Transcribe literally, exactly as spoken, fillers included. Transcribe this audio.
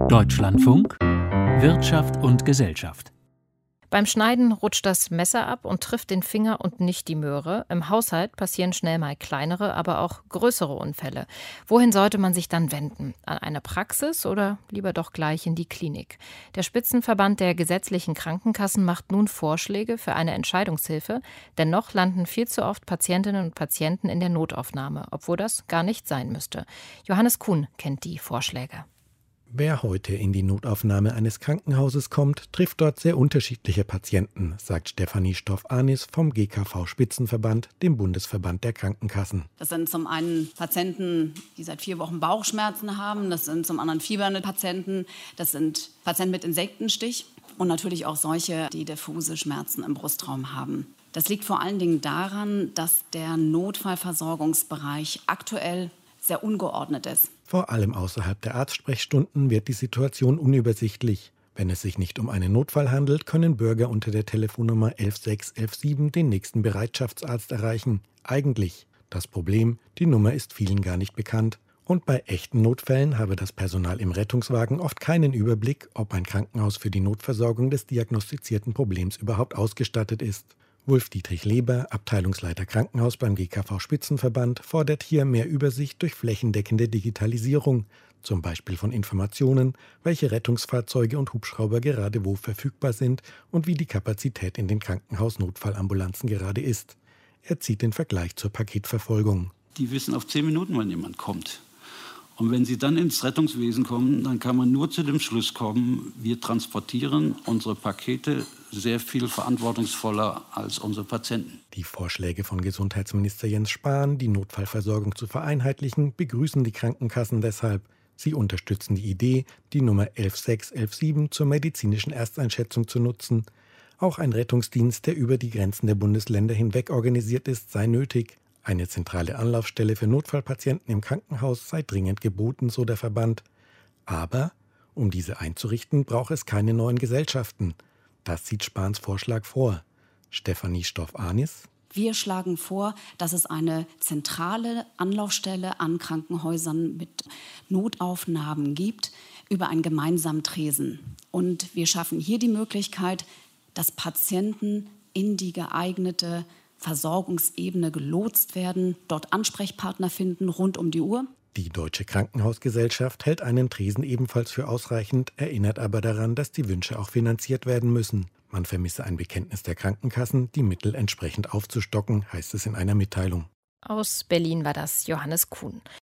Deutschlandfunk Wirtschaft und Gesellschaft. Beim Schneiden rutscht das Messer ab und trifft den Finger und nicht die Möhre. Im Haushalt passieren schnell mal kleinere, aber auch größere Unfälle. Wohin sollte man sich dann wenden? An eine Praxis oder lieber doch gleich in die Klinik? Der Spitzenverband der gesetzlichen Krankenkassen macht nun Vorschläge für eine Entscheidungshilfe. Dennoch landen viel zu oft Patientinnen und Patienten in der Notaufnahme, obwohl das gar nicht sein müsste. Johannes Kuhn kennt die Vorschläge. Wer heute in die Notaufnahme eines Krankenhauses kommt, trifft dort sehr unterschiedliche Patienten, sagt Stefanie Stoff-Anis vom G K V-Spitzenverband, dem Bundesverband der Krankenkassen. Das sind zum einen Patienten, die seit vier Wochen Bauchschmerzen haben, das sind zum anderen fiebernde Patienten, das sind Patienten mit Insektenstich und natürlich auch solche, die diffuse Schmerzen im Brustraum haben. Das liegt vor allen Dingen daran, dass der Notfallversorgungsbereich aktuell sehr ungeordnet ist. Vor allem außerhalb der Arztsprechstunden wird die Situation unübersichtlich. Wenn es sich nicht um einen Notfall handelt, können Bürger unter der Telefonnummer elf sechs elf sieben den nächsten Bereitschaftsarzt erreichen. Eigentlich. Das Problem, die Nummer ist vielen gar nicht bekannt. Und bei echten Notfällen habe das Personal im Rettungswagen oft keinen Überblick, ob ein Krankenhaus für die Notversorgung des diagnostizierten Problems überhaupt ausgestattet ist. Wulf-Dietrich Leber, Abteilungsleiter Krankenhaus beim G K V-Spitzenverband, fordert hier mehr Übersicht durch flächendeckende Digitalisierung, zum Beispiel von Informationen, welche Rettungsfahrzeuge und Hubschrauber gerade wo verfügbar sind und wie die Kapazität in den Krankenhaus-Notfallambulanzen gerade ist. Er zieht den Vergleich zur Paketverfolgung. Die wissen auf zehn Minuten, wann jemand kommt. Und wenn sie dann ins Rettungswesen kommen, dann kann man nur zu dem Schluss kommen, wir transportieren unsere Pakete sehr viel verantwortungsvoller als unsere Patienten. Die Vorschläge von Gesundheitsminister Jens Spahn, die Notfallversorgung zu vereinheitlichen, begrüßen die Krankenkassen deshalb. Sie unterstützen die Idee, die Nummer elf sechs elf sieben zur medizinischen Ersteinschätzung zu nutzen. Auch ein Rettungsdienst, der über die Grenzen der Bundesländer hinweg organisiert ist, sei nötig. Eine zentrale Anlaufstelle für Notfallpatienten im Krankenhaus sei dringend geboten, so der Verband. Aber um diese einzurichten, braucht es keine neuen Gesellschaften. Das sieht Spahns Vorschlag vor. Stefanie Stoff-Anis: Wir schlagen vor, dass es eine zentrale Anlaufstelle an Krankenhäusern mit Notaufnahmen gibt, über einen gemeinsamen Tresen. Und wir schaffen hier die Möglichkeit, dass Patienten in die geeignete Versorgungsebene gelotst werden, dort Ansprechpartner finden, rund um die Uhr. Die Deutsche Krankenhausgesellschaft hält einen Tresen ebenfalls für ausreichend, erinnert aber daran, dass die Wünsche auch finanziert werden müssen. Man vermisse ein Bekenntnis der Krankenkassen, die Mittel entsprechend aufzustocken, heißt es in einer Mitteilung. Aus Berlin war das Johannes Kuhn.